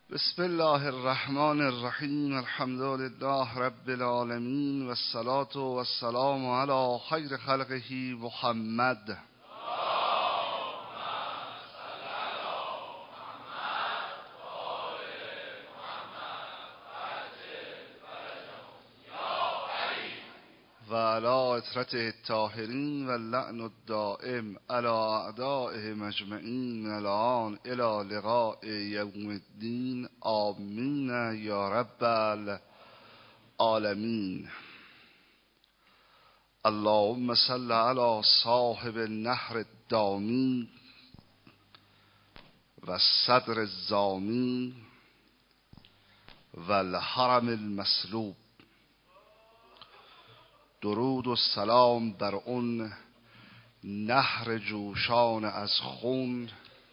بسم الله الرحمن الرحیم. الحمد لله رب العالمین و الصلاة و السلام علی خیر خلقه محمد. و علی اطرته الطاهرین و اللعن الدائم علی اعدائه مجمعین من الان الی لقاء یوم الدین. آمین یا رب العالمین. اللهم صل علی صاحب النهر الدامی و الصدر الزامی و الحرم المسلوب. درود و سلام بر اون نهر جوشان از خون،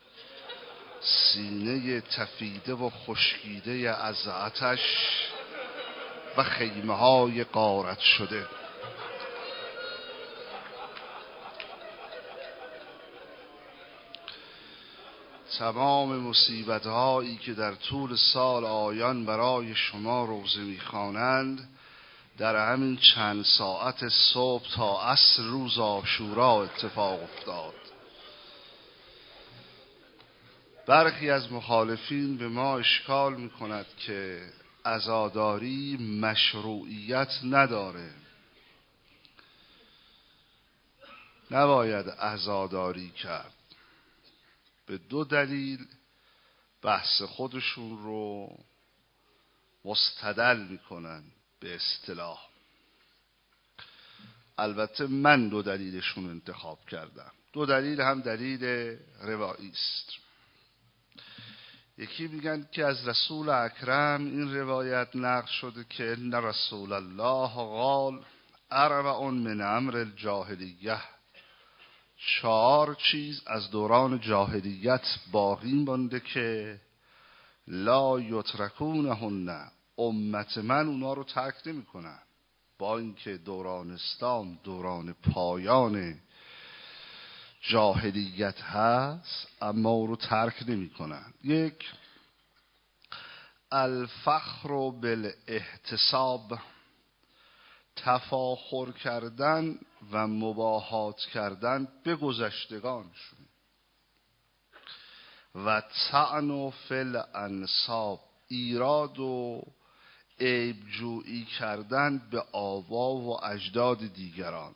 سینه تفیده و خشکیده از آتش و خیمه های غارت شده. تمام مصیبت هایی که در طول سال آیان برای شما روزه می‌خوانند در همین چند ساعت صبح تا عصر روز عاشورا اتفاق افتاد. برخی از مخالفین به ما اشکال می‌کند که عزاداری مشروعیت نداره، نباید عزاداری کرد. به دو دلیل بحث خودشون رو مستدل میکنن به اصطلاح. البته من دو دلیلشون انتخاب کردم. دو دلیل هم دلیل روایی است. یکی میگن که از رسول اکرم این روایت نقل شده که ان رسول الله قال اربع من امر الجاهلیه. 4 چیز از دوران جاهلیت باقی مانده که لا یترکونهن، امت من اونا رو ترک نمی کنن، با اینکه دوران اسلام دوران پایان جاهلیت هست اما او رو ترک نمی کنن. یک، الفخر بالاحتساب، تفاخر کردن و مباهات کردن به گذشتگانشون. و طعن فی الانساب، ایراد و عیب جویی کردن به آبا و اجداد دیگران.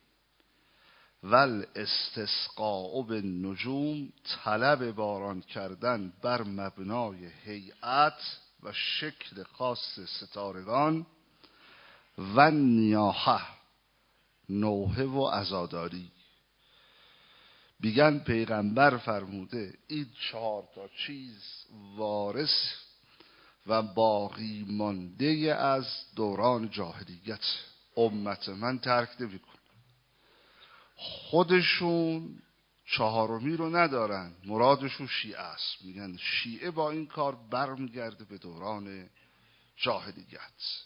ول استسقاء بالنجوم، طلب باران کردن بر مبنای هیئت و شکل خاص ستارگان. و نیاحه، نوحه و عزاداری. بیگن پیغمبر فرموده این 4 چیز وارث و باقی مانده از دوران جاهلیت، امت من ترک نمی‌کنه. خودشون 4می رو ندارن، مرادشون شیعه است. میگن شیعه با این کار برمیگرده به دوران جاهلیت.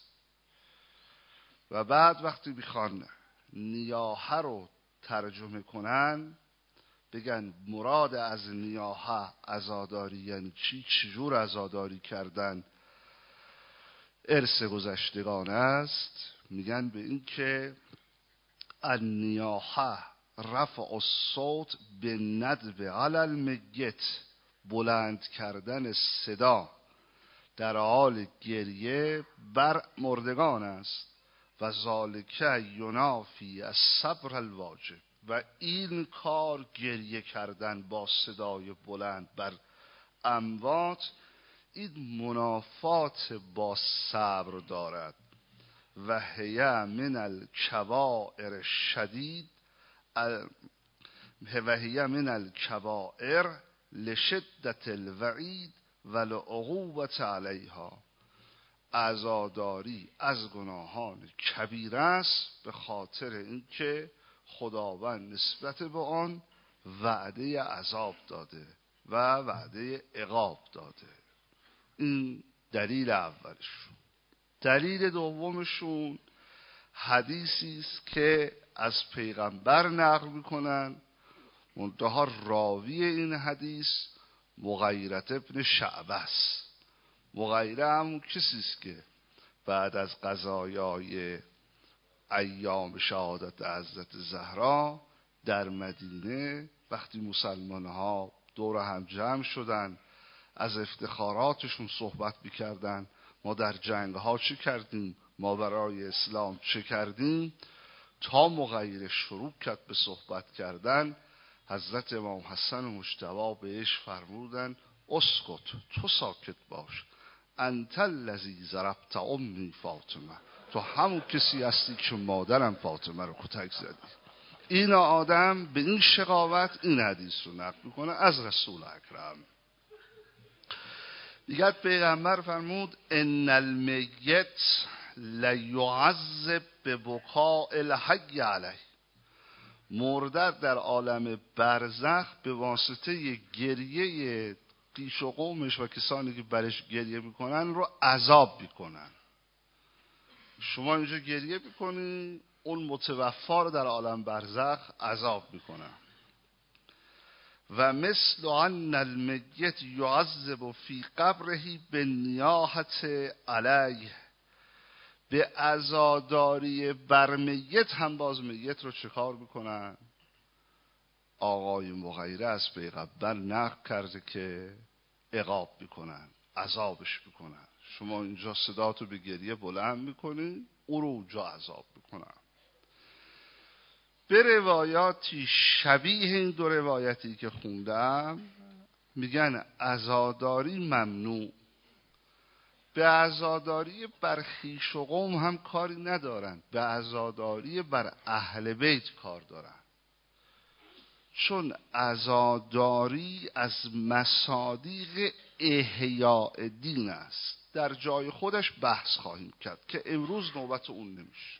و بعد وقتی میخوان نیاحه رو ترجمه کنن بگن مراد از نیاحه عزاداری یعنی چی، چجور عزاداری کردن ارث گذشتگان است. میگن به این که النیاحه رفع الصوت بالندب علی المیت، بلند کردن صدا در حال گریه بر مردگان است. و ذالک ینافی الصبر الواجب، و این کار گریه کردن با صدای بلند بر اموات این منافات با صبر دارد. و هی من الکبائر شدید و هی من الکبائر لشدت الوعید و لعقوبت علیها. عزاداری از گناهان کبیره است به خاطر اینکه خداوند نسبت به آن وعده عذاب داده و وعده عقاب داده. این دلیل اولشون. دلیل دومشون حدیثی است که از پیغمبر نقل میکنن، منتها راوی این حدیث مغیرة ابن شعبه است. مغیره همون کسی است که بعد از قضایای ایام شهادت حضرت زهرا در مدینه وقتی مسلمان‌ها دور هم جمع شدن از افتخاراتشون صحبت می‌کردن، ما در جنگ‌ها چه کردیم، ما برای اسلام چه کردیم، تا مغیره شروع کرد به صحبت کردن، حضرت امام حسن مجتبی بهش فرمودن اسکت، تو ساکت باش، انت الذی ضربت امی فاطمه، تو همون کسی هستی که مادرم فاطمه رو کتک زدی. این آدم به این شقاوت این حدیث رو نقل میکنه از رسول اکرم. دیگر پیغمبر فرمود ان المیت لیعذب ببکاء الحی علیه، مرده در عالم برزخ به واسطه گریه پیش و قومش و کسانی که برش گریه میکنن رو عذاب میکنن. شما اینجا گریه میکنی، اون متوفا رو در عالم برزخ عذاب میکنن. و مثل ان المیت یعذب فی قبره بالنیاحة علیه، به عزاداری بر میت هم باز میت رو چه کار میکنن؟ آقای مغیره از پیغمبر نقل کرده که عقاب میکنن، عذابش میکنن. شما اینجا صداتو به گریه بلند میکنی، او رو اونجا عذاب میکنن. به روایاتی شبیه این دو روایتی که خوندم میگن عزاداری ممنوع، به عزاداری بر خویش و قوم هم کاری ندارن، به عزاداری بر اهل بیت کار دارن، چون عزاداری از مصادیق احیاء دین است. در جای خودش بحث خواهیم کرد که امروز نوبت اون نمیشه.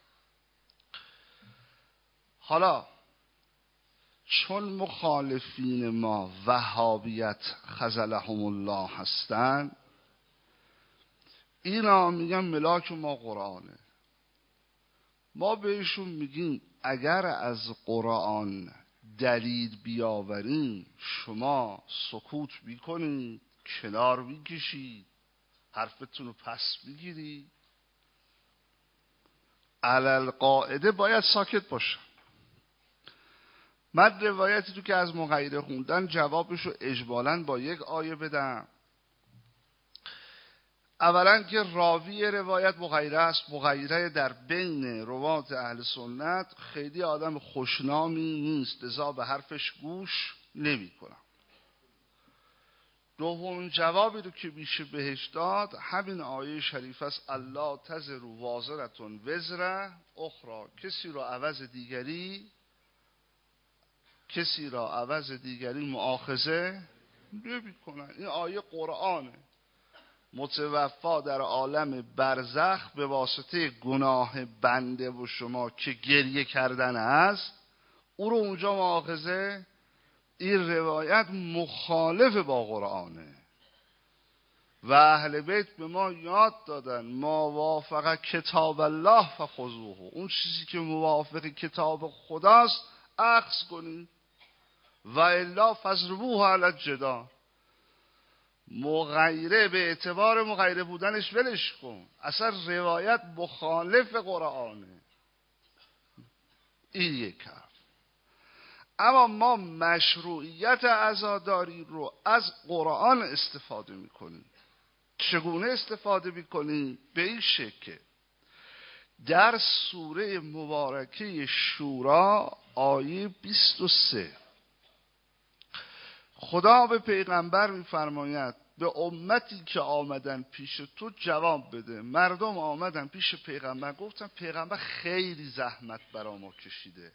حالا چون مخالفین ما وهابیت خذلهم الله هستن، اینا میگن ملاک ما قرآنه. ما بهشون میگیم اگر از قرآن دلیل بیاوریم شما سکوت میکنید، کنار میکشید، حرفتون رو پس میگیرید. علل قاعده باید ساکت باشه. من روایتی تو که از مغیره خوندن جوابش رو اجمالاً با یک آیه بدم. اولا که راوی روایت مغیره است. مغیره در بین روات اهل سنت خیلی آدم خوشنامی نیست، لذا به حرفش گوش نمی کنم. دومین جوابی رو که میشه بهش داد همین آیه شریف است، الله تزر وازرتون وزر اخرى، کسی را عوض دیگری مؤاخذه نمی کنن. این آیه قرآنه. متوفا در عالم برزخ به واسطه گناه بنده و شما که گریه کردن است، او رو اونجا مؤاخذه. این روایت مخالف با قرآنه و اهل بیت به ما یاد دادن ما وافق کتاب الله فخذوه، اون چیزی که موافق کتاب خداست اخذ کنید و الا فضربوه علی الجدار. مغیره به اعتبار مغیره بودنش ولش کن، اصلا روایت مخالف قرآنه. این یک حرف. اما ما مشروعیت عزاداری رو از قرآن استفاده میکنیم. چگونه استفاده میکنیم؟ به این شکل در سوره مبارکه شورا آیه 23 خدا به پیغمبر میفرماید به امتی که آمدن پیش تو جواب بده. مردم آمدن پیش پیغمبر گفتن پیغمبر خیلی زحمت برا ما کشیده،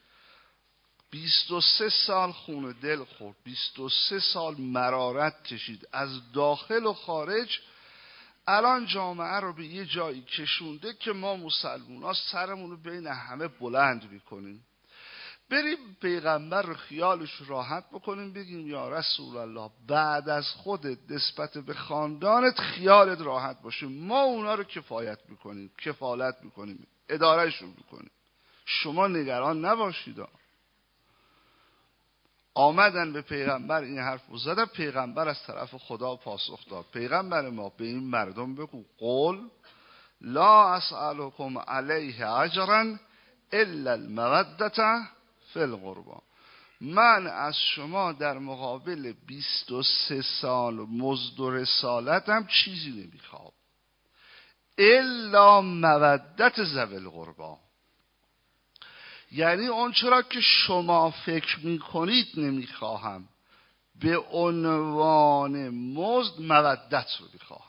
23 سال خون دل خورد، 23 سال مرارت کشید از داخل و خارج، الان جامعه رو به یه جایی کشونده که ما مسلمان ها سرمون رو بین همه بلند میکنیم. بریم پیغمبر رو خیالش راحت بکنیم، بگیم یا رسول الله بعد از خودت نسبت به خاندانت خیالت راحت باشه، ما اونا رو کفایت میکنیم، کفالت میکنیم، ادارهشون میکنیم، شما نگران نباشید. آمدن به پیغمبر این حرف رو زدن. پیغمبر از طرف خدا پاسخ داد: پیغمبر ما به این مردم بگو قل لا اسألكم علیه اجرا الا المودة فی القربى. من از شما در مقابل 23 سال مزد و رسالتم چیزی نمیخوام الا مودت ذوی القربى. یعنی اون چرا که شما فکر میکنید نمیخواهم، به عنوان مزد مودت رو میخواهم.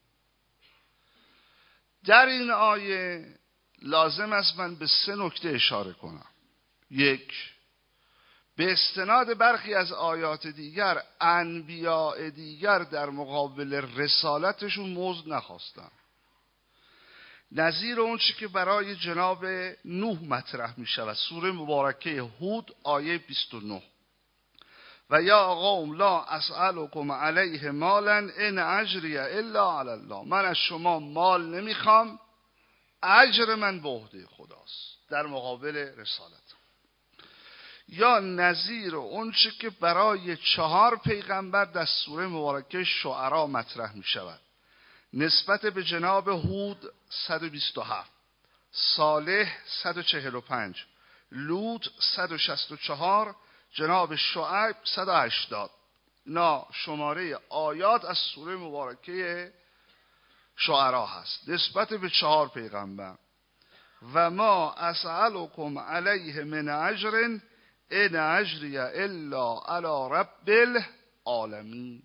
در این آیه لازم است من به 3 نکته اشاره کنم. 1، به استناد برخی از آیات دیگر انبیاء دیگر در مقابل رسالتشون مزد نخواستن، نظیر اون چی که برای جناب نوح مطرح می شود. سوره مبارکه هود آیه 29: و یا قوم لا اسألكم علیه مالا ان اجری الا علی الله. من از شما مال نمیخوام، اجر من به عهده خداست در مقابل رسالت. یا نظیر اون چی که برای 4 پیغمبر در سوره مبارکه شعرا مطرح می شود. نسبت به جناب هود 127، صالح 145، لوط 164، جناب شعیب 180. اینا شماره آیات از سوره مبارکه شعرا هست نسبت به 4 پیغمبر. و ما اسألكم علیه من اجر ان اجری الا علی رب العالمین.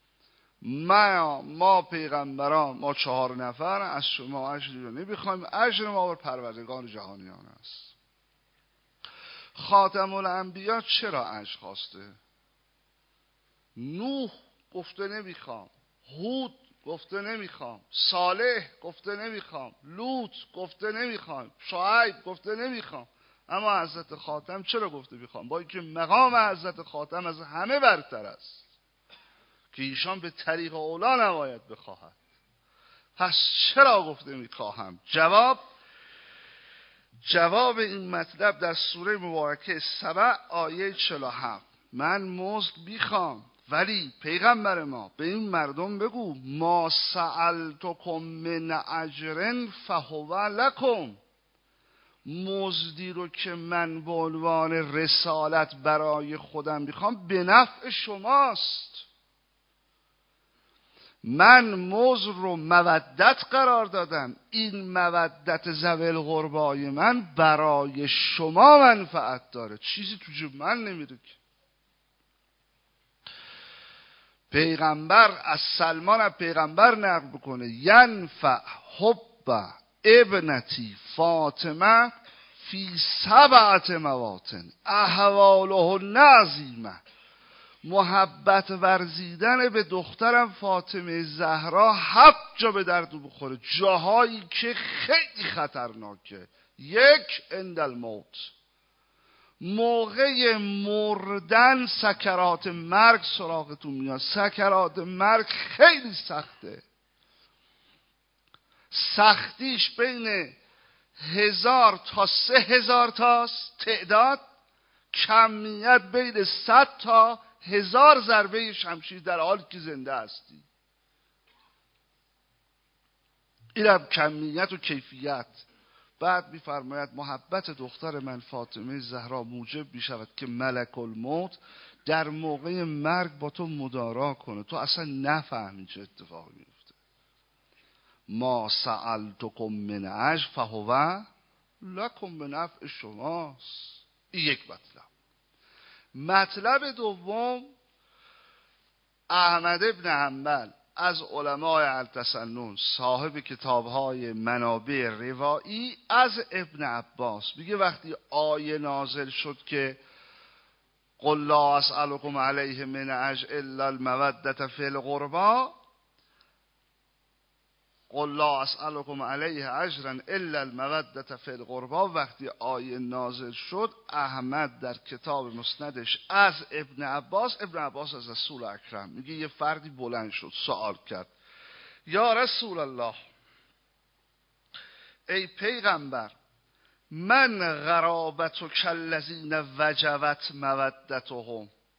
ما پیغمبران، ما 4 نفر از شما اجری رو نمیخوایم، اجر ما بر پروردگار جهانیان است. خاتم الانبیا چرا اجر خواسته؟ نوح گفته نمیخوام، هود گفته نمیخوام، صالح گفته نمیخوام، لوط گفته نمیخوام، شعیب گفته نمیخوام. اما حضرت خاتم چرا گفته میخوام؟ با اینکه مقام حضرت خاتم از همه برتر است که ایشان به طریق اولا نباید بخواهد. پس چرا گفته میخواهم؟ جواب این مطلب در سوره مبارکه سبع آیه 47: من مزد میخوام، ولی پیغمبر ما به این مردم بگو ما سألتکم من اجر فهو لکم. مزدی رو که من به عنوان رسالت برای خودم میخوام به نفع شماست. من مزد رو مودت قرار دادم، این مودت ذوی القربای من برای شما منفعت داره، چیزی تو جیب من نمیره که. پیغمبر از سلمان از پیغمبر نقل بکنه ینفع حب ابنتی فاطمه فی 7 مواطن احواله عظیمه. محبت ورزیدن به دخترم فاطمه زهرا 7 جا به درد بخوره، جاهایی که خیلی خطرناکه. 1، عند الموت، موقع مردن سکرات مرگ سراغتون میاد. سکرات مرگ خیلی سخته، سختیش بین 1000 تا 3000 تاست تعداد، کمیت بین 100 تا 1000 ضربه شمشیر در حالی که زنده هستی. اینم کمیت و کیفیت. بعد می‌فرماید محبت دختر من فاطمه زهرا موجب می‌شود که ملک الموت در موقع مرگ با تو مدارا کنه، تو اصلا نفهمی چه اتفاقی میفته. ما سألتکم من اجر فهو لکم، به نفع شماست. این یک مطلب. مطلب دوم، احمد ابن حنبل از علمای التسنن صاحب کتاب‌های منابع روایی از ابن عباس میگه وقتی آیه نازل شد که قل لا اسألكم علیه من اجر الا المودة فی القربى، قل لا اسألكم علیه اجرا الا المودة فی القربى، وقتی آیه نازل شد احمد در کتاب مسندش از ابن عباس از رسول اکرم میگه یه فردی بلند شد سوال کرد یا رسول الله، ای پیغمبر، من قرابت و کلذین وجبت مودتهم،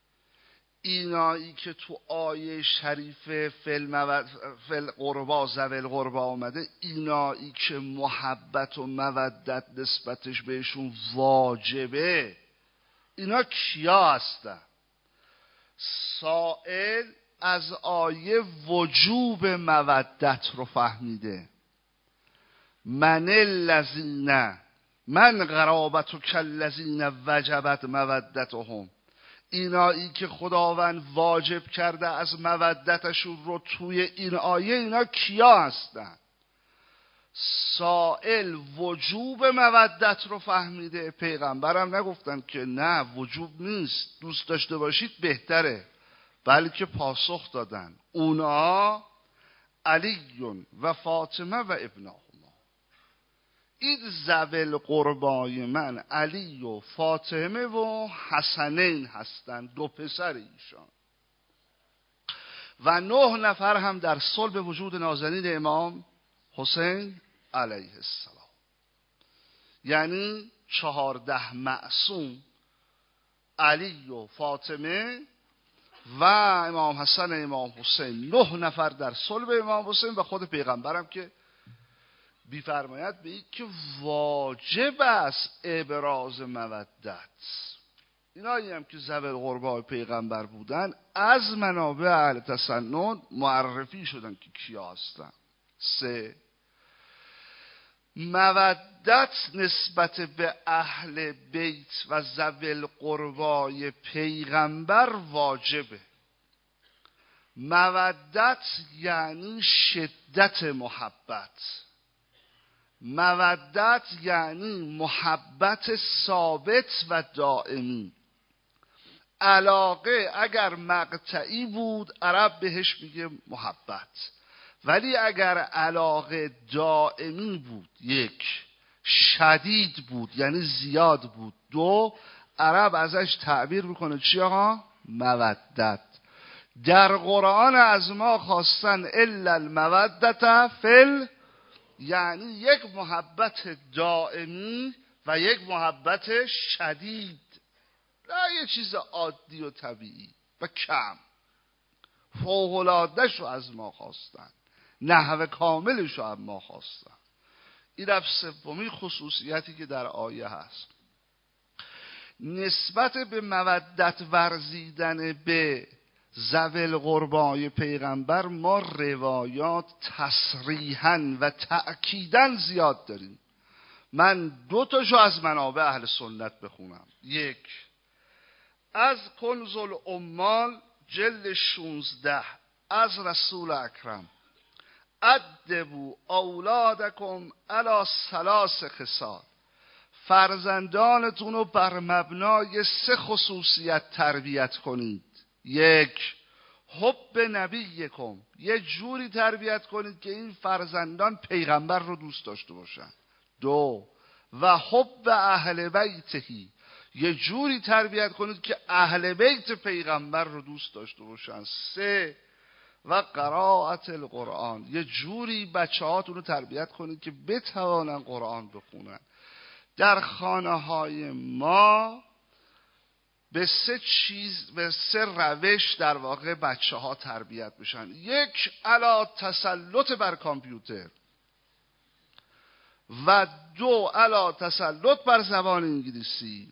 اینایی که تو آیه شریف فل قربا ذوی قربا آمده، اینایی که محبت و مودت نسبتش بهشون واجبه، اینا کیا هستن؟ سائل از آیه وجوب مودت رو فهمیده. من الذین، من قرابت و کالذین وجبت مودتهم، اینایی که خداوند واجب کرده از مودتشون رو توی این آیه، اینا کیا هستن؟ سائل وجوب مودت رو فهمیده. پیغمبرم نگفتن که نه وجوب نیست، دوست داشته باشید بهتره، بلکه پاسخ دادن اونا علی و فاطمه و ابنهما، این ذوی القربای من علی و فاطمه و حسنین هستند، دو پسر ایشان، و 9 نفر هم در صلب وجود نازنین امام حسین علیه السلام. یعنی 14 معصوم، علی و فاطمه و امام حسن امام حسین، 9 نفر در صلب امام حسین، و خود پیغمبرم که بی‌فرمایت به این که واجب است ابراز مودت. اینایی هم که ذوی القربا پیغمبر بودن از منابع اهل تسنن معرفی شدن که کیا هستن. 3 مودت نسبت به اهل بیت و ذوی القربای پیغمبر واجبه. مودت یعنی شدت محبت، مودت یعنی محبت ثابت و دائمی. علاقه اگر مقطعی بود عرب بهش میگه محبت، ولی اگر علاقه دائمی بود، 1 شدید بود یعنی زیاد بود، 2 عرب ازش تعبیر میکنه چی آقا؟ مودت. در قرآن از ما خواستن الا المودت فل، یعنی یک محبت دائمی و یک محبت شدید، نه یه چیز عادی و طبیعی و کم. فوق‌العاده‌ش رو از ما خواستن، نحو کاملش رو از ما خواستن. این رفت سومی خصوصیتی که در آیه هست. نسبت به مودت ورزیدن به ذوی القربای پیغمبر ما روایات تصریحاً و تأکیداً زیاد داریم. من 2 تاشو از منابع اهل سنت بخونم. 1 از کنز العمال جلد 16 از رسول اکرم: ادبوا اولادکم علی 3 خصال، فرزندانتون رو بر مبنای 3 خصوصیت تربیت کنید. 1 حب نبیکم، یه جوری تربیت کنید که این فرزندان پیغمبر رو دوست داشته باشن. 2 و حب اهل بیتهی، یه جوری تربیت کنید که اهل بیت پیغمبر رو دوست داشته باشن. 3 و قرائت القرآن، یه جوری بچه هاتون رو تربیت کنید که بتوانن قرآن بخونن. در خانه های ما به 3 روش در واقع بچه ها تربیت بشن. 1 علی تسلط بر کامپیوتر، و 2 علی تسلط بر زبان انگلیسی،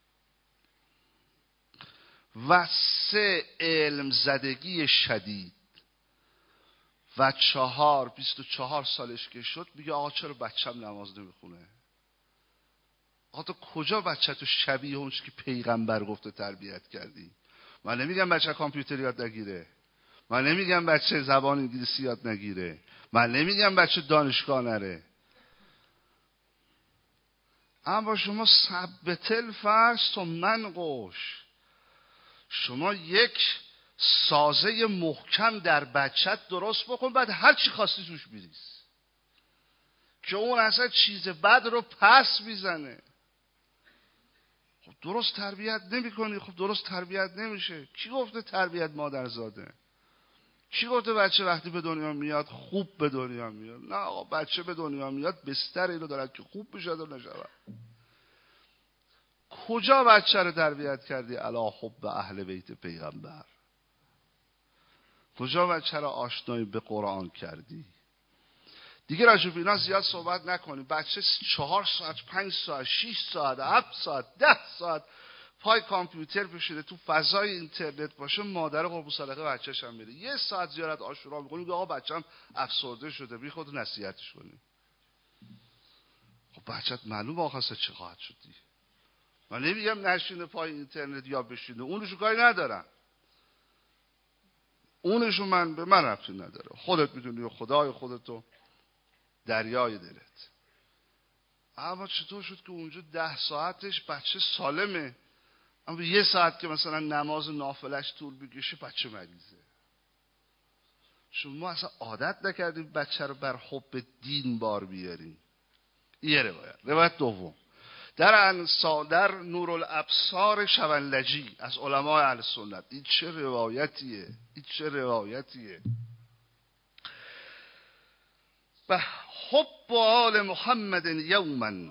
و 3 علم زدگی شدید، و 4 24 سالش که شد میگه آقا چرا بچم نماز نمیخونه؟ آقا تو کجا بچه تو شبیه اونش که پیغمبر گفته تربیت کردی؟ من نمیگم بچه کامپیوتر یاد نگیره، من نمیگم بچه زبان انگلیسی یاد نگیره، من نمیگم بچه دانشگاه نره، اما شما ثبت الفرض و منقوش، شما یک سازه محکم در بچت درست بکن، بعد هر چی خواستی توش بریز که اون اصلا چیز بد رو پس میزنه. خب درست تربیت نمی کنی، خب درست تربیت نمیشه. کی گفته تربیت مادرزاده؟ کی گفته بچه وقتی به دنیا میاد خوب به دنیا میاد؟ نه آقا، بچه به دنیا میاد بستر اینو دارد که خوب بشه و نشود. کجا بچه رو تربیت کردی؟ علی حب اهل بیت پیغمبر. کجا و چرا آشنایی به قرآن کردی؟ دیگه راجع به اینا زیاد صحبت نکنیم. بچه 4 ساعت 5 ساعت 6 ساعت 7 ساعت 10 ساعت پای کامپیوتر بشینه، تو فضای اینترنت باشه، مادر قربون صدقه بچه‌ش هم میره. 1 ساعت زیارت عاشورا می‌کنیم، آقا بچه‌م افسرده شده، بی خود نصیحتش کنیم. خب بچه‌ت معلومه آخه چه خواهد شد دیگه. من نمیگم نشینه پای اینترنت یا بشینه، اونشو کاری ندارم، اونشو من به من ربطی نداره، خودت میدونی و خدای خودتو دریای دلت. اما چطور شد که اونجا 10 ساعتش بچه سالمه، اما 1 ساعت که مثلا نماز نافلش طول بکشه بچه مریضه؟ شما اصلا عادت نکردیم بچه رو بر حب دین بار بیاریم. یه روایت دوم در نورالابصار شبنلجی از علمای اهل سنت. این چه روایتیه؟ به حب آل محمد یوما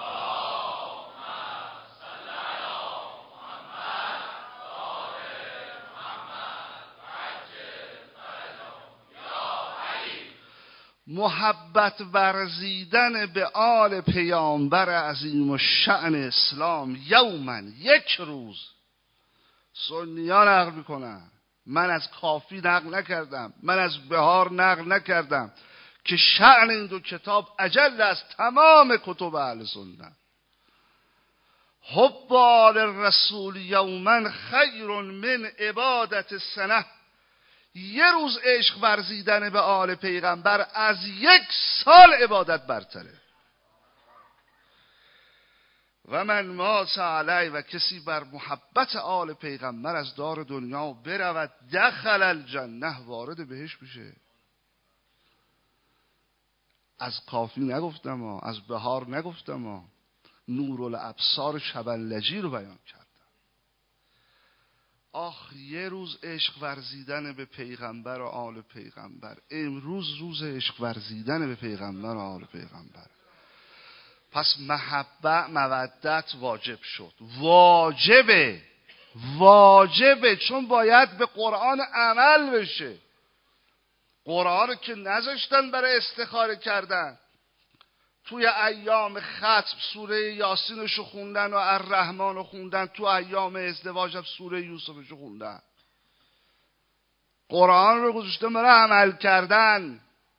محبت ورزیدن به آل پیامبر عظیم الشأن اسلام یوما، یک روز. سنیان نقل میکنن، من از کافی نقل نکردم، من از بهار نقل نکردم که شأن این دو کتاب اجل از تمام کتب اهل سنت. حب آل الرسول یوما خیر من عبادت سنه. یه روز عشق ورزیدن به آل پیغمبر از 1 سال عبادت برتره. و من مات علی، و کسی بر محبت آل پیغمبر از دار دنیا برود، دخل الجنه، وارد بهشت بشه. از کافی نگفتم ها، از بهار نگفتم ها، نورالابصار شبنلجی رو بیان کردم. آخ یه روز عشق ورزیدن به پیغمبر و آل پیغمبر. امروز روز عشق ورزیدن به پیغمبر و آل پیغمبر. پس محبت مودت واجب شد. واجبه چون باید به قرآن عمل بشه. قرآن رو که نذاشتن برای استخاره کردن. توی ایام ختم سوره یاسینشو خوندن و الرحمن خوندن، تو ایام ازدواج هم سوره یوسفشو خوندن. قرآن رو گذاشتن برای عمل کردن.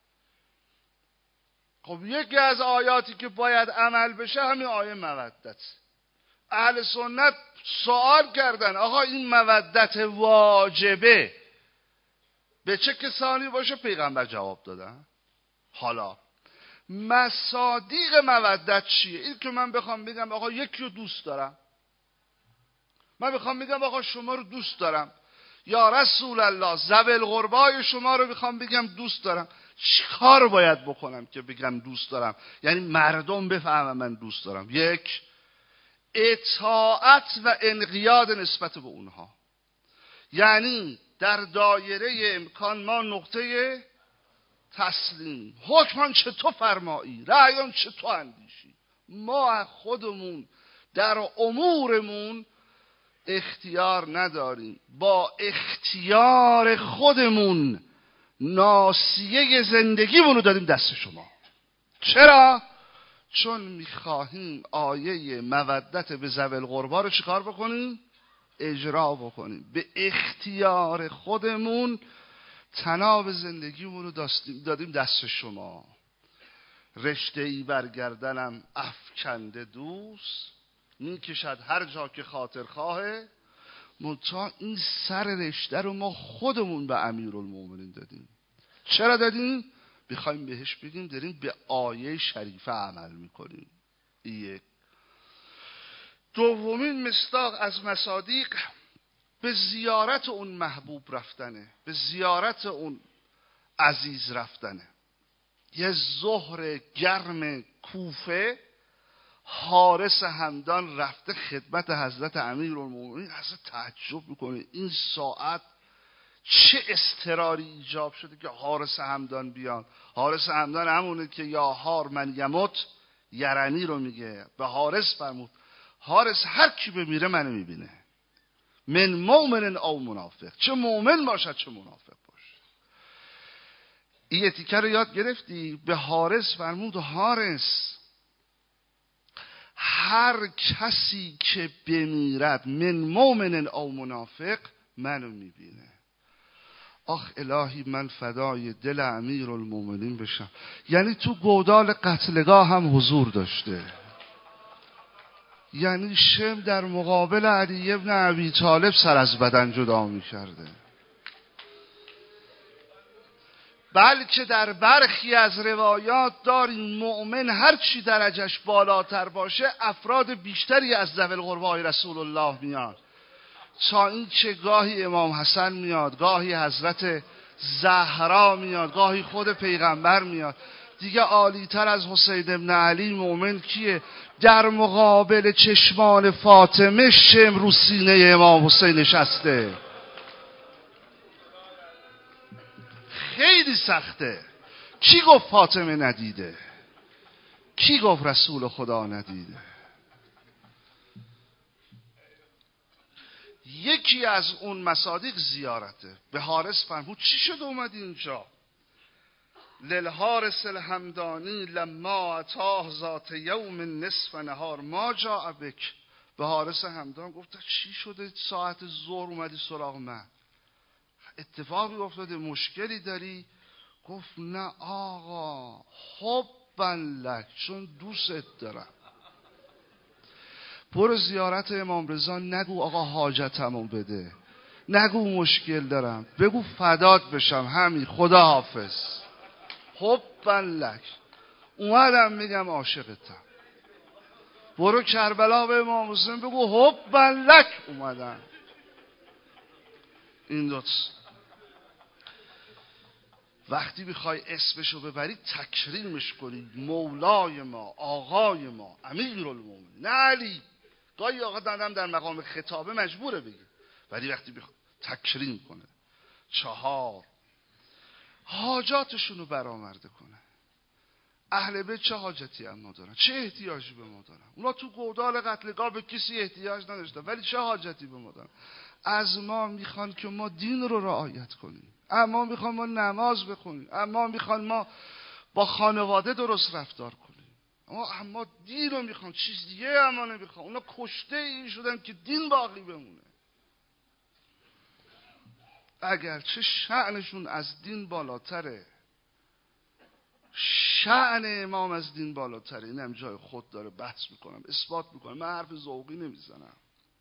خب یکی از آیاتی که باید عمل بشه همین آیه مودت. اهل سنت سوال کردن آقا این مودت واجبه به چه کسانی باشه؟ پیغمبر جواب دادن. حالا مصادیق مودت چیه؟ این که من بخوام بگم آقا یکی رو دوست دارم، من بخوام بگم آقا شما رو دوست دارم، یا رسول الله ذوی القربای شما رو بخوام بگم دوست دارم، چی کار باید بکنم که بگم دوست دارم؟ یعنی مردم بفهمن من دوست دارم. 1 اطاعت و انقیاد نسبت به اونها. یعنی در دایره امکان ما نقطه تسلیم، حکمان چه تو فرمایی، رأیان چه تو اندیشی. ما خودمون در امورمون اختیار نداریم، با اختیار خودمون ناصیه زندگیمونو دادیم دست شما. چرا؟ چون میخواهیم آیه مودت به ذوی القربا رو چیکار بکنیم؟ اجرا بکنیم. به اختیار خودمون تناب زندگیمون رو دادیم دست شما. رشته ای برگردنم افکنده دوست، میکشد هر جا که خاطر خواهه. منتها این سر رشته رو ما خودمون به امیرالمومنین دادیم. چرا دادیم؟ بخوایم بهش بگیم داریم به آیه شریفه عمل میکنیم. 1. دومین مصداق از مصادیق به زیارت اون محبوب رفتنه، به زیارت اون عزیز رفتنه. یه ظهر گرم کوفه حارس همدان رفته خدمت حضرت امیرالمومنین. حضرت تعجب میکنه این ساعت چه اضطراری ایجاب شده که حارس همدان بیان. حارس همدان همونه که یا هار من یموت یرنی رو میگه. به حارس فرمود حارس هر کی بمیره منو میبینه، من مؤمن او منافق، چه مؤمن باشد چه منافق باشه. این تیکه رو یاد گرفتی؟ به حارس فرمود حارس هر کسی که بمیرد من مؤمن او منافق منو میبینه. آخ الهی من فدای دل امیرالمومنین بشم. یعنی تو گودال قتلگاه هم حضور داشته. یعنی شم در مقابل علی ابن ابی طالب سر از بدن جدا میکرده. بلکه در برخی از روایات داریم مؤمن هر چی درجش بالاتر باشه افراد بیشتری از ذوی القربای رسول الله میاد، تا این که گاهی امام حسن میاد، گاهی حضرت زهرا میاد، گاهی خود پیغمبر میاد. دیگه عالی‌تر از حسین ابن علی مؤمن کیه؟ در مقابل چشمان فاطمه شم رو سینه امام حسین نشسته. خیلی سخته. کی گفت فاطمه ندیده؟ کی گفت رسول خدا ندیده؟ یکی از اون مصادیق زیارته. به حارس فرمود چی شد اومدی اینجا؟ للحارس الحمدانی لما اتاه ذات یوم نصف نهار ما جاء بک. به حارس همدان گفت چی شده ساعت ظهر اومدی سراغ من؟ اتفاقی افتاده؟ مشکلی داری؟ گفت نه آقا، حبا لک، چون دوست دارم. برو زیارت امام رضا، نگو آقا حاجتمو بده، نگو مشکل دارم، بگو فدات بشم، همین، خدا حافظ، حبا لک. اومدم میگم عاشقتم. برو کربلا به امام حسین بگو حبا لک اومدم. این دوست وقتی بخوای اسمشو ببری تکریمش کنی، مولای ما، آقای ما، امیرالمومنین، نه علی. گاهی آقا دادم در مقام خطابه مجبوره بگی، ولی وقتی بخوای تکریم کنه. 4 حاجاتشونو برآورده کنه. اهل بیت چه حاجتی هم ما دارن؟ چه احتیاجی به ما دارن؟ اونا تو گودال قتلگاه به کسی احتیاج نداشتن، ولی چه حاجتی به ما دارن؟ از ما میخوان که ما دین رو رعایت کنیم، اما میخوان ما نماز بخونیم، اما میخوان ما با خانواده درست رفتار کنیم، اما دین رو میخوان، چیز دیگه اما نمیخوان. اونا کشته این شدن که دین باقی بمونه. اگرچه شأنشون از دین بالاتره، شأن امام از دین بالاتره، اینم جای خود داره، بحث میکنم، اثبات میکنم، من حرف ذوقی نمیزنم.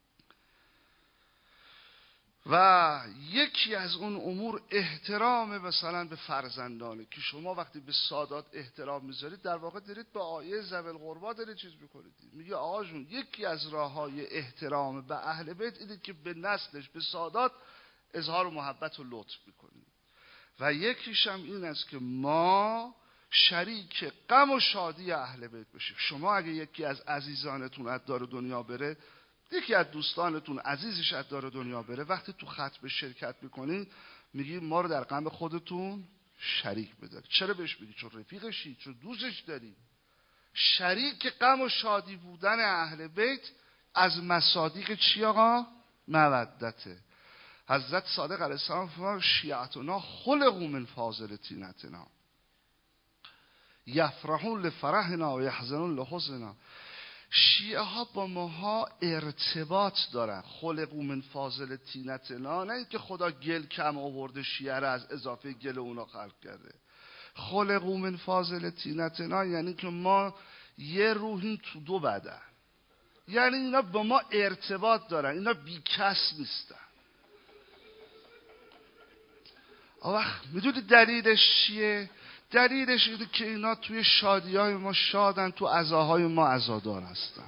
و یکی از اون امور احترام مثلا به فرزندانه، که شما وقتی به سادات احترام میذارید در واقع دارید به آیه ذوی القربا دارید چیز میکنید. میگه آقا جون یکی از راههای احترام به اهل بیت اینه که به نسلش، به سادات اظهار محبت و لطف میکنید. و یکیش هم این است که ما شریک غم و شادی اهل بیت بشیم. شما اگه یکی از عزیزانتون از دار دنیا بره، یکی از دوستانتون عزیزش از دار دنیا بره، وقتی تو خطبه شرکت میکنید میگی ما رو در غم خودتون شریک بدارید. چرا بهش میگی؟ چون رفیقشی، چون دوستش داری. شریک غم و شادی بودن اهل بیت از مصادیق چی آقا؟ مودته. حضرت صادق علیه السلام فرمود شیعتنا خلقوا من فاضل طینتنا یفرحون لفرحنا و یحزنون لحزننا. شیعه ها با ماها ارتباط دارن. خلقوا من فاضل طینتنا، نه اینکه خدا گل کم آورده شیعه را از اضافه گل اونا خلق کرده. خلقوا من فاضل طینتنا یعنی که ما یه روحیم تو 2 بدن، یعنی اینا با ما ارتباط دارن، اینا بیکس نیستن. آخ میدونی دلیلش چیه؟ دلیلش اینه که اینا توی شادی‌های ما شادن، تو عزاهای ما عزادار هستن.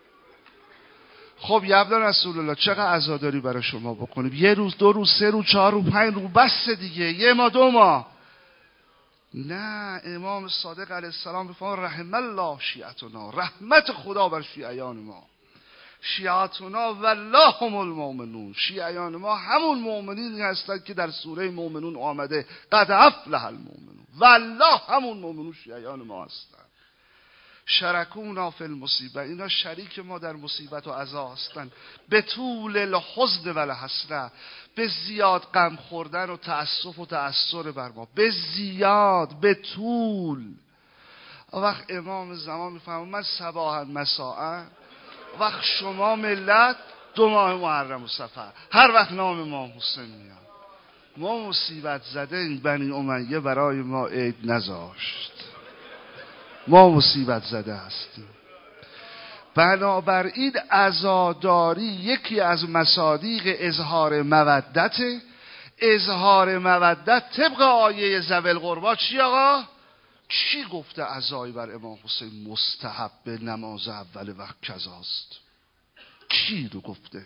خب یبلا رسول الله چقدر عزاداری برای شما بکنیم؟ 1 روز، 2 روز، 3 روز، 4 روز، 5 روز، بس دیگه، 1 ماه 2 ماه. نه، امام صادق علیه السلام بفرمود رحم الله شیعتنا، رحمت خدا بر شیعیان ما. شیعتنا والله هم المؤمنون، شیعیان ما همون مؤمنینی هستند که در سوره مؤمنون آمده قد افلح المؤمنون، والله همون مؤمنون شیعیان ما هستند. شرکونا فی المصیبه، اینا شریک ما در مصیبت و عزا هستند. به طول الحزن و الحسره، به زیاد غم خوردن و تأسف و تأثر بر ما، به زیاد، به طول. وقت امام زمان میفهمم من صباحا مساء، وقت شما ملت 2 ماه محرم و صفر، هر وقت نام امام حسین میاد ما مصیبت زده. این بنی امیه برای ما عید نذاشت، ما مصیبت زده هستیم. بنابراین عزاداری یکی از مصادیق اظهار مودت. اظهار مودت طبق آیه ذوی القربی چی آقا؟ چی گفته عزایی بر امام حسین مستحب به نماز اول وقت کذاست؟ کی رو گفته؟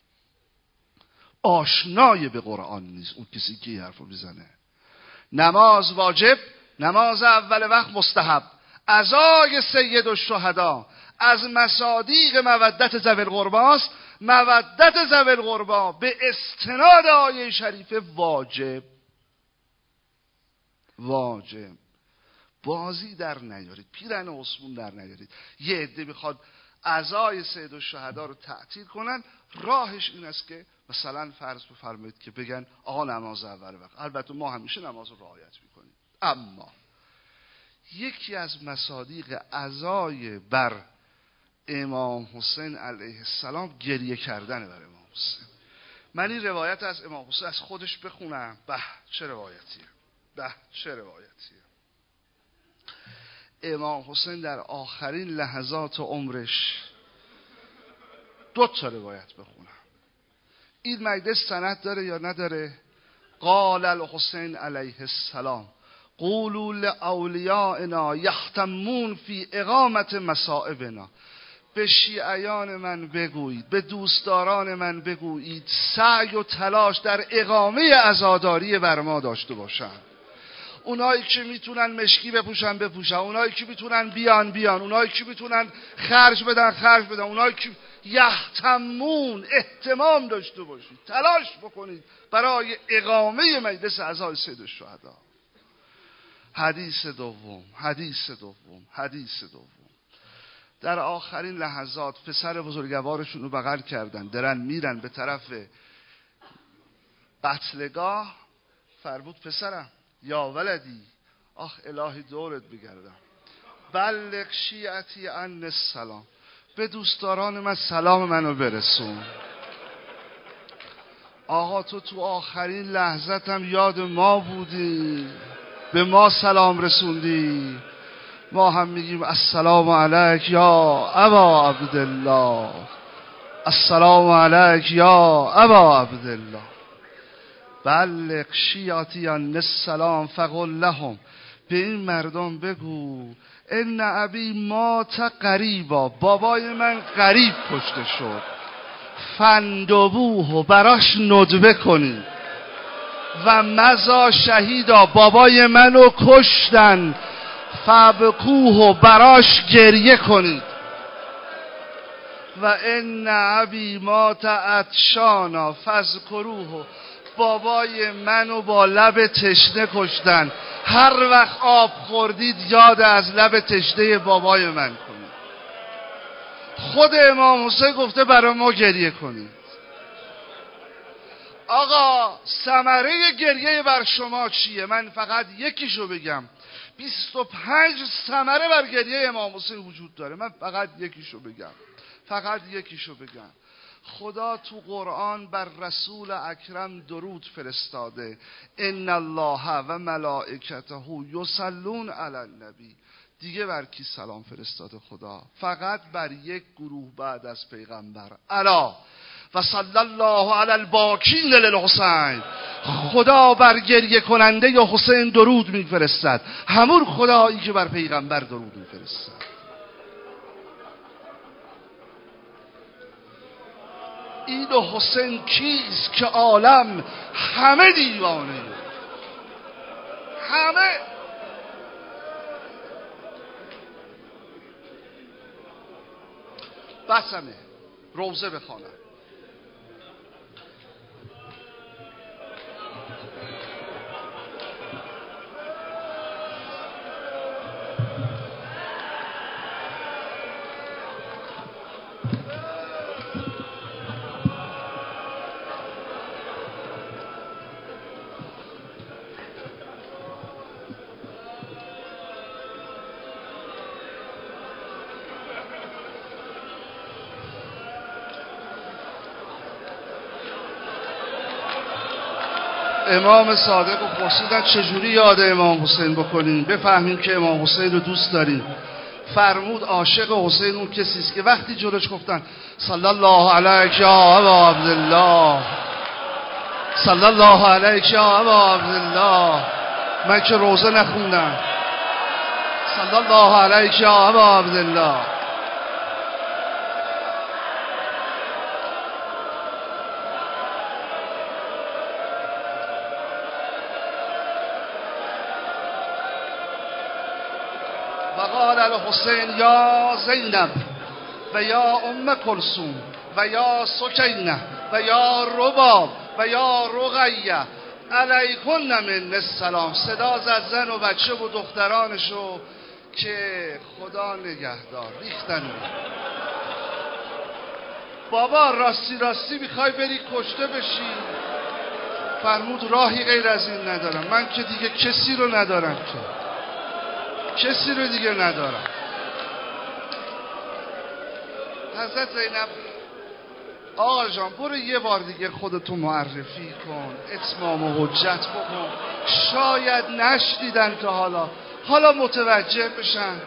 آشنای به قرآن نیست اون کسی که این حرف رو میزنه. نماز واجب، نماز اول وقت مستحب. عزای سید الشهدا از مصادیق مودت ذوی القربی است. مودت ذوی القربی به استناد آیه شریفه واجب. واجب. بازی در نیارید، پیرن عثمون در نیارید. یه عده میخواد عزای سید الشهدا رو تعطیل کنن، راهش این است که مثلا فرض بفرمایید که بگن آقا نماز اول وقت. البته ما همیشه نماز رو رعایت میکنیم، اما یکی از مصادیق عزای بر امام حسین علیه السلام گریه کردن بر امام حسین. من این روایت از امام حسین از خودش بخونم. به چه روایتیه، به چه روایتیه. امام حسین در آخرین لحظات عمرش 2 روایت بخونم. این مجلس سند داره یا نداره؟ قال الحسین علیه السلام قولوا لاولیائنا یختمون فی اقامت مصائبنا. به شیعیان من بگویید، به دوستداران من بگویید سعی و تلاش در اقامه عزاداری بر ما داشته باشند. اونایی که میتونن مشکی بپوشن بپوشن، اونایی که میتونن بیان، اونایی که میتونن خرج بدن، اونایی که یهتمون اهتمام داشته باشید، تلاش بکنید برای اقامه مجلس عزای سید الشهدا. حدیث دوم. در آخرین لحظات پسر بزرگوارشون رو بغل کردن، دارن میرن به طرف قتلگاه. فرمود پسرم یا ولدی، آخ الهی دورت بگردم، بلغ شیعتی عن السلام، به دوستداران من سلام منو برسون. آقا تو آخرین لحظت هم یاد ما بودی، به ما سلام رسوندی. ما هم میگیم السلام علیک یا ابا عبدالله، السلام علیک یا ابا عبدالله، بلغ شیعتی عن السلام فقل لهم. به این مردم بگو ان ابی مات قریبا، بابای من قریب کشته شد، فندبوه، براش ندبه کنید، و مزا شهیدا، بابای منو کشتن، فبکوه، براش گریه کنید، و ان ابی مات عطشانا فاذکروه، بابای منو با لب تشنه کشتن، هر وقت آب خوردید یاد از لب تشنه بابای من کنید. خود امام حسین گفته برای ما گریه کنید. آقا ثمره گریه بر شما چیه؟ من فقط یکیشو بگم. 25 ثمره بر گریه امام حسین وجود داره، من فقط یکیشو بگم. خدا تو قرآن بر رسول اکرم درود فرستاده، ان الله و ملائکته یصلون علی النبی. دیگه بر کی سلام فرستاده خدا؟ فقط بر یک گروه بعد از پیغمبر. الا و صلی الله علی الباکین للحسین. خدا بر گریه کننده یا حسین درود میفرستد، همون خدایی که بر پیغمبر درود میفرستد. این حسین کیست که عالم همه دیوانه، همه. بسمه روزه بخوانم. امام صادق رو پرسیدن چجوری یاد امام حسین بکنیم بفهمیم که امام حسین رو دوست داریم. فرمود عاشق حسین اون کسی است که وقتی جلوش گفتن صلی الله علیک یا ابا عبدالله، صلی الله علیک یا ابا عبدالله، من که روزه نخوندم، صلی الله علیک یا ابا عبدالله. و قال الحسین یا زینب و یا ام کلثوم و یا سکینه و یا رباب و یا رقیه علیکن من السلام. صدا زد زن و بچه و دخترانشو که خدا نگهدار. ریختن بابا راستی راستی میخوای بری کشته بشی؟ فرمود راهی غیر از این ندارم، من که دیگه کسی رو ندارم، که کسی رو دیگه ندارم. حضرت زینب آقا جان برو یه بار دیگه خودتو معرفی کن، اتمام و حجت بکن، شاید نشنیدن تا حالا متوجه بشن.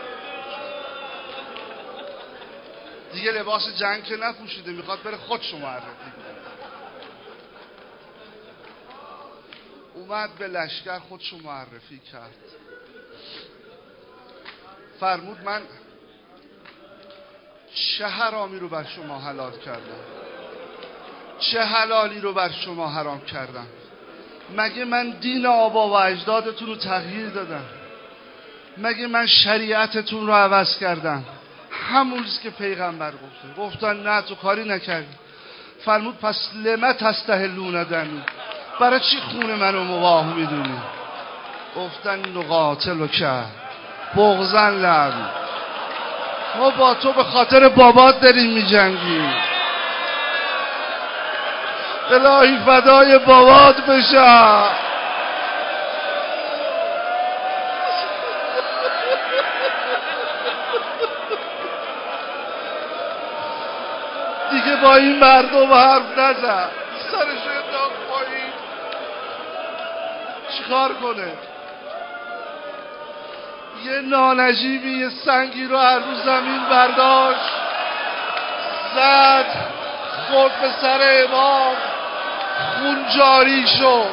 دیگه لباس جنگ که نپوشیده، میخواد بره خودشو معرفی کنه. اومد به لشکر خودشو معرفی کرد. فرمود من چه حرامی رو بر شما حلال کردم، چه حلالی رو بر شما حرام کردم؟ مگه من دین آبا و اجدادتون رو تغییر دادم؟ مگه من شریعتتون رو عوض کردم؟ همون چیزی که پیغمبر گفتن نه تو کاری نکردی. فرمود پس لما تستحلون دمی، برای چی خون منو مباح میدونی؟ گفتن نقاتل کرد بغضن لعبی، ما با تو به خاطر بابات داریم میجنگی، الهی فدای بابات بشم. دیگه با این مردم حرف نزن، سرشو انداخت پایین. چیکار کنه؟ یه نانجیبی یه سنگی رو هر روز زمین برداشت زد، خورد به سر امام، خون جاری شد.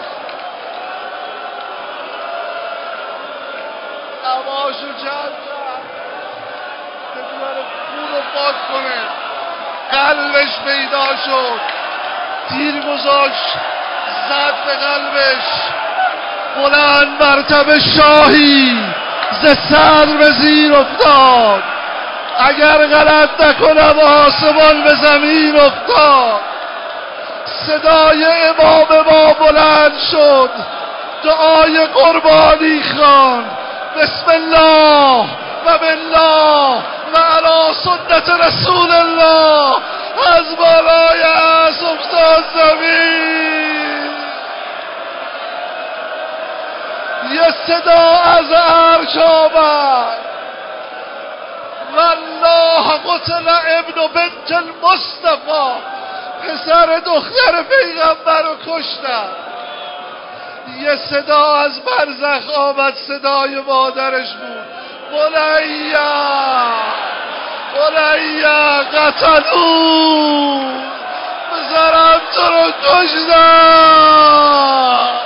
هواشو جمع کرد بتونه خون رو پاک کنه. قلبش پیدا شد، تیر گذاشت زد به قلبش. بلند مرتبه شاهی ز صدر به زیر افتاد، اگر غلط نکنم آسمان به زمین افتاد. صدای امام ما بلند شد، دعای قربانی خواند، بسم الله و بالله و علی سنت رسول الله. از بالای اسب افتاد زمین. یه صدا از عرش آمد، والله قتل ابن بنت المصطفى، پسر دختر پیغمبر رو کشتن. یه صدا از برزخ آمد، صدای مادرش بود، بنیا بنیا قتلو، بزرم تو رو کشتن.